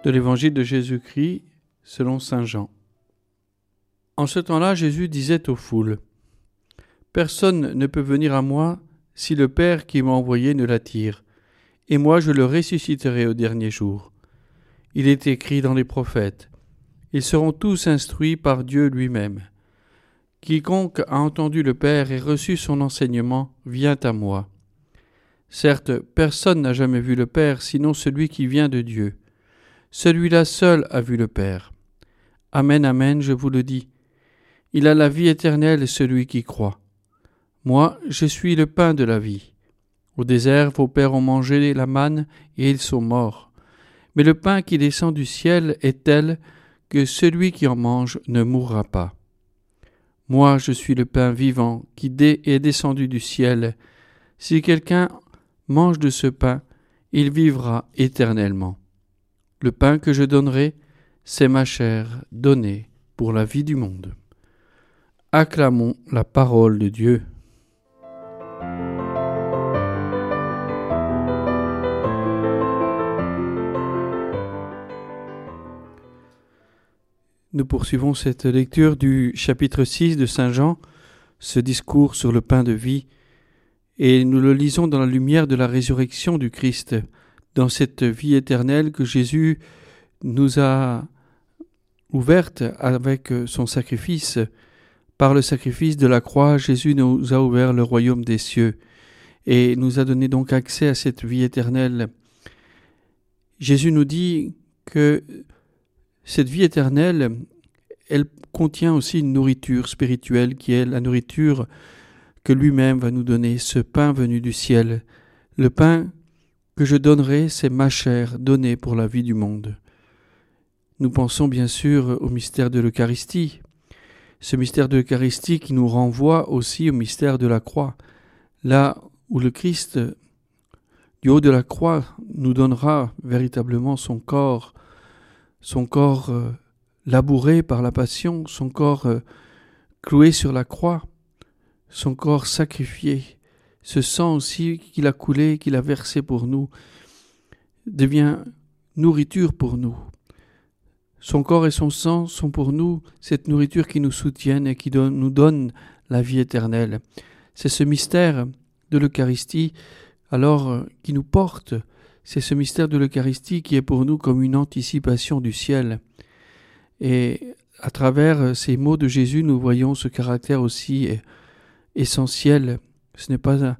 de l'Évangile de Jésus-Christ selon saint Jean. En ce temps-là, Jésus disait aux foules : « Personne ne peut venir à moi si le Père qui m'a envoyé ne l'attire, et moi je le ressusciterai au dernier jour. Il est écrit dans les prophètes : ils seront tous instruits par Dieu lui-même. Quiconque a entendu le Père et reçu son enseignement vient à moi. Certes, personne n'a jamais vu le Père sinon celui qui vient de Dieu. Celui-là seul a vu le Père. Amen, amen, je vous le dis. Il a la vie éternelle, celui qui croit. Moi, je suis le pain de la vie. Au désert, vos pères ont mangé la manne et ils sont morts. Mais le pain qui descend du ciel est tel que celui qui en mange ne mourra pas. Moi, je suis le pain vivant qui est descendu du ciel. Si quelqu'un mange de ce pain, il vivra éternellement. Le pain que je donnerai, c'est ma chair donnée pour la vie du monde. » Acclamons la parole de Dieu. Nous poursuivons cette lecture du chapitre 6 de saint Jean, ce discours sur le pain de vie, et nous le lisons dans la lumière de la résurrection du Christ, dans cette vie éternelle que Jésus nous a ouverte avec son sacrifice. Par le sacrifice de la croix, Jésus nous a ouvert le royaume des cieux et nous a donné donc accès à cette vie éternelle. Jésus nous dit que cette vie éternelle, elle contient aussi une nourriture spirituelle qui est la nourriture que lui-même va nous donner, ce pain venu du ciel. Le pain que je donnerai, c'est ma chair donnée pour la vie du monde. Nous pensons bien sûr au mystère de l'Eucharistie. Ce mystère de l'Eucharistie qui nous renvoie aussi au mystère de la croix, là où le Christ, du haut de la croix, nous donnera véritablement son corps labouré par la passion, son corps cloué sur la croix, son corps sacrifié. Ce sang aussi qu'il a coulé, qu'il a versé pour nous, devient nourriture pour nous. Son corps et son sang sont pour nous cette nourriture qui nous soutienne et qui nous donne la vie éternelle. C'est ce mystère de l'Eucharistie alors qui nous porte. C'est ce mystère de l'Eucharistie qui est pour nous comme une anticipation du ciel. Et à travers ces mots de Jésus, nous voyons ce caractère aussi essentiel. Ce n'est pas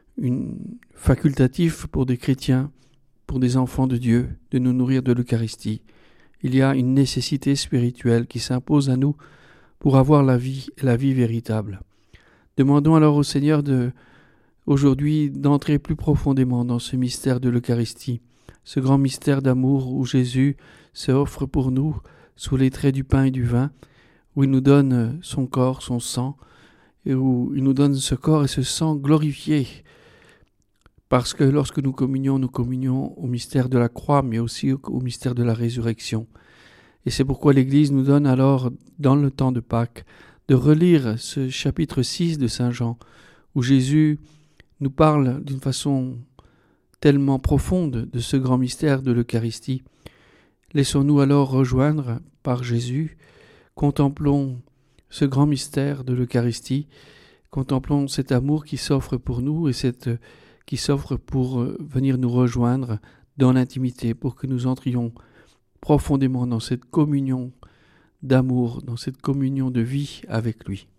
facultatif pour des chrétiens, pour des enfants de Dieu, de nous nourrir de l'Eucharistie. Il y a une nécessité spirituelle qui s'impose à nous pour avoir la vie véritable. Demandons alors au Seigneur aujourd'hui d'entrer plus profondément dans ce mystère de l'Eucharistie, ce grand mystère d'amour où Jésus se offre pour nous sous les traits du pain et du vin, où il nous donne son corps, son sang, et où il nous donne ce corps et ce sang glorifiés. Parce que lorsque nous communions au mystère de la croix, mais aussi au mystère de la résurrection. Et c'est pourquoi l'Église nous donne alors, dans le temps de Pâques, de relire ce chapitre 6 de saint Jean, où Jésus nous parle d'une façon tellement profonde de ce grand mystère de l'Eucharistie. Laissons-nous alors rejoindre par Jésus, contemplons ce grand mystère de l'Eucharistie, contemplons cet amour qui s'offre pour nous et qui s'offre pour venir nous rejoindre dans l'intimité, pour que nous entrions profondément dans cette communion d'amour, dans cette communion de vie avec lui.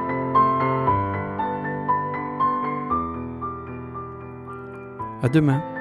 À demain.